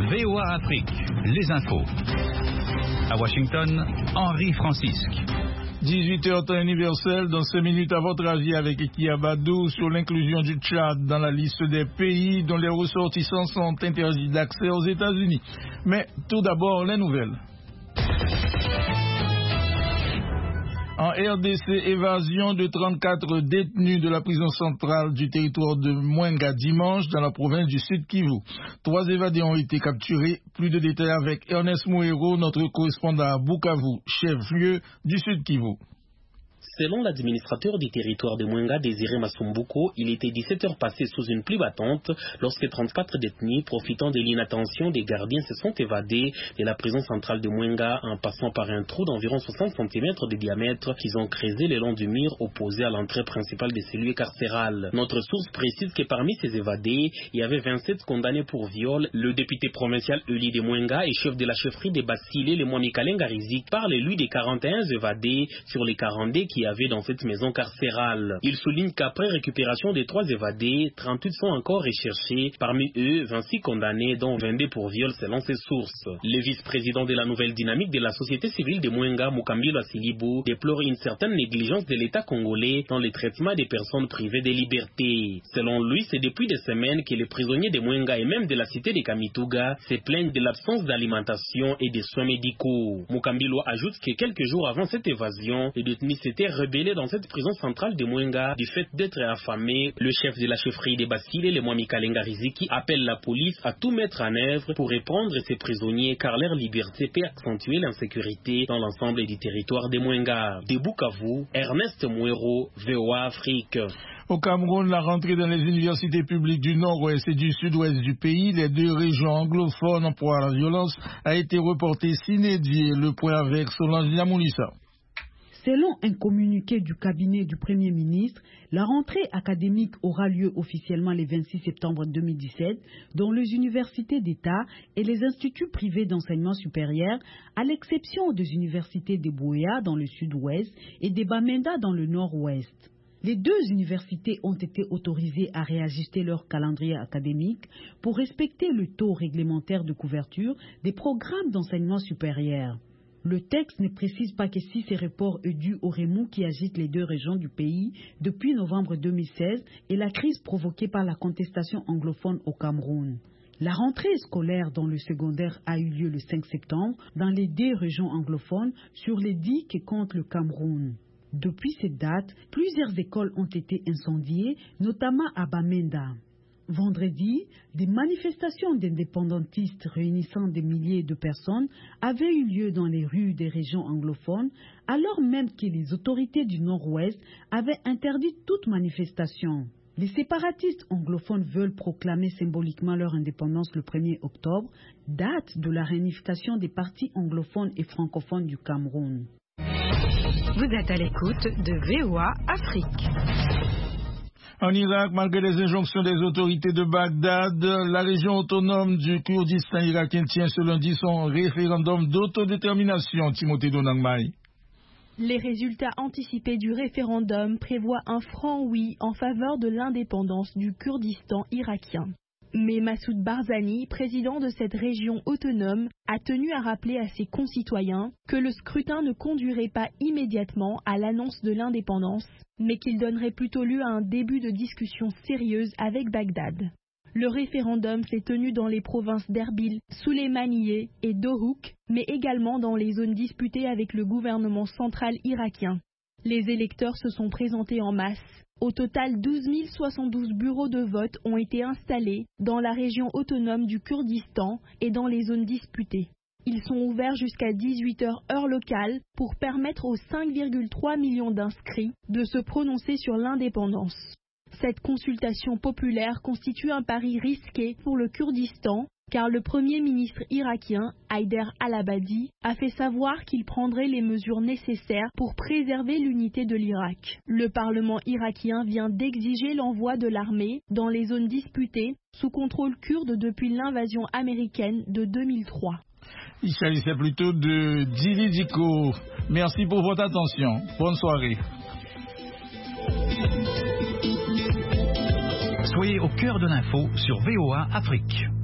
VOA Afrique, les infos. À Washington, Henri Francisque. 18h temps universel, dans 5 minutes à votre avis avec Ekia Badou sur l'inclusion du Tchad dans la liste des pays dont les ressortissants sont interdits d'accès aux États-Unis. Mais tout d'abord, les nouvelles. En RDC, évasion de 34 détenus de la prison centrale du territoire de Mwenga dimanche dans la province du Sud Kivu. 3 évadés ont été capturés. Plus de détails avec Ernest Mouero, notre correspondant à Bukavu, chef-lieu du Sud Kivu. Selon l'administrateur du territoire de Mwenga, Désiré Masumbuko, il était 17 heures passées sous une pluie battante lorsque 34 détenus, profitant de l'inattention des gardiens, se sont évadés de la prison centrale de Mwenga en passant par un trou d'environ 60 cm de diamètre qu'ils ont creusé le long du mur opposé à l'entrée principale des cellules carcérales. Notre source précise que parmi ces évadés, il y avait 27 condamnés pour viol. Le député provincial Uli de Mwenga et chef de la chefferie de Basile, le Mwamikalenga Rizik, parle lui des 41 évadés sur les 42 qui avaient dans cette maison carcérale. Il souligne qu'après récupération des 3 évadés, 38 sont encore recherchés, parmi eux 26 condamnés dont 22 pour viol selon ses sources. Le vice-président de la nouvelle dynamique de la société civile de Mwenga, Mukambilo Asilibu, déplore une certaine négligence de l'État congolais dans le traitement des personnes privées de liberté. Selon lui, c'est depuis des semaines que les prisonniers de Mwenga et même de la cité de Kamituga se plaignent de l'absence d'alimentation et de soins médicaux. Mukambilo ajoute que quelques jours avant cette évasion, les détenus s'étaient rebellés dans cette prison centrale de Mwenga du fait d'être affamés. Le chef de la chefferie des Basile, le Mwamikalenga Riziki, appelle la police à tout mettre en œuvre pour reprendre ces prisonniers car leur liberté peut accentuer l'insécurité dans l'ensemble du territoire de Mwenga. De Bukavu, Ernest Mouero, VOA Afrique. Au Cameroun, la rentrée dans les universités publiques du nord-ouest et du sud-ouest du pays, les 2 régions anglophones en proie à la violence, a été reportée sine die. Le point avec Solange Yamoulissa. Selon un communiqué du cabinet du Premier ministre, la rentrée académique aura lieu officiellement le 26 septembre 2017 dans les universités d'État et les instituts privés d'enseignement supérieur, à l'exception des universités de Buea dans le sud-ouest et de Bamenda dans le nord-ouest. Les 2 universités ont été autorisées à réajuster leur calendrier académique pour respecter le taux réglementaire de couverture des programmes d'enseignement supérieur. Le texte ne précise pas que si ces reports est dû au remous qui agite les 2 régions du pays depuis novembre 2016 et la crise provoquée par la contestation anglophone au Cameroun. La rentrée scolaire dans le secondaire a eu lieu le 5 septembre dans les 2 régions anglophones sur les 10 que compte le Cameroun. Depuis cette date, plusieurs écoles ont été incendiées, notamment à Bamenda. Vendredi, des manifestations d'indépendantistes réunissant des milliers de personnes avaient eu lieu dans les rues des régions anglophones, alors même que les autorités du Nord-Ouest avaient interdit toute manifestation. Les séparatistes anglophones veulent proclamer symboliquement leur indépendance le 1er octobre, date de la réunification des partis anglophones et francophones du Cameroun. Vous êtes à l'écoute de VOA Afrique. En Irak, malgré les injonctions des autorités de Bagdad, la région autonome du Kurdistan irakien tient ce lundi son référendum d'autodétermination. Timothée Donangmai. Les résultats anticipés du référendum prévoient un franc oui en faveur de l'indépendance du Kurdistan irakien. Mais Massoud Barzani, président de cette région autonome, a tenu à rappeler à ses concitoyens que le scrutin ne conduirait pas immédiatement à l'annonce de l'indépendance, mais qu'il donnerait plutôt lieu à un début de discussion sérieuse avec Bagdad. Le référendum s'est tenu dans les provinces d'Erbil, Souleymaniye et Dohuk, mais également dans les zones disputées avec le gouvernement central irakien. Les électeurs se sont présentés en masse. Au total, 12 072 bureaux de vote ont été installés dans la région autonome du Kurdistan et dans les zones disputées. Ils sont ouverts jusqu'à 18h heure locale pour permettre aux 5,3 millions d'inscrits de se prononcer sur l'indépendance. Cette consultation populaire constitue un pari risqué pour le Kurdistan, car le Premier ministre irakien, Haider al-Abadi, a fait savoir qu'il prendrait les mesures nécessaires pour préserver l'unité de l'Irak. Le Parlement irakien vient d'exiger l'envoi de l'armée dans les zones disputées sous contrôle kurde depuis l'invasion américaine de 2003. Il s'agissait plutôt de Dili Diko. Merci pour votre attention. Bonne soirée. Soyez au cœur de l'info sur VOA Afrique.